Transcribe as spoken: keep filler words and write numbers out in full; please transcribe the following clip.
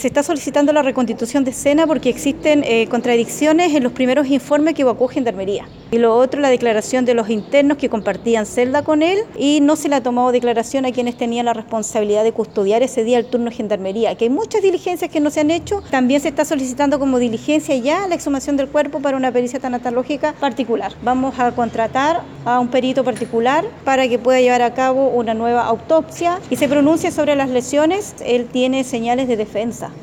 Se está solicitando la reconstitución de escena porque existen eh, contradicciones en los primeros informes que evacuó Gendarmería. Y lo otro, la declaración de los internos que compartían celda con él y no se le ha tomado declaración a quienes tenían la responsabilidad de custodiar ese día el turno de Gendarmería. Que hay muchas diligencias que no se han hecho. También se está solicitando como diligencia ya la exhumación del cuerpo para una pericia tanatológica particular. Vamos a contratar a un perito particular para que pueda llevar a cabo una nueva autopsia y se pronuncie sobre las lesiones. Él tiene señales de defensa.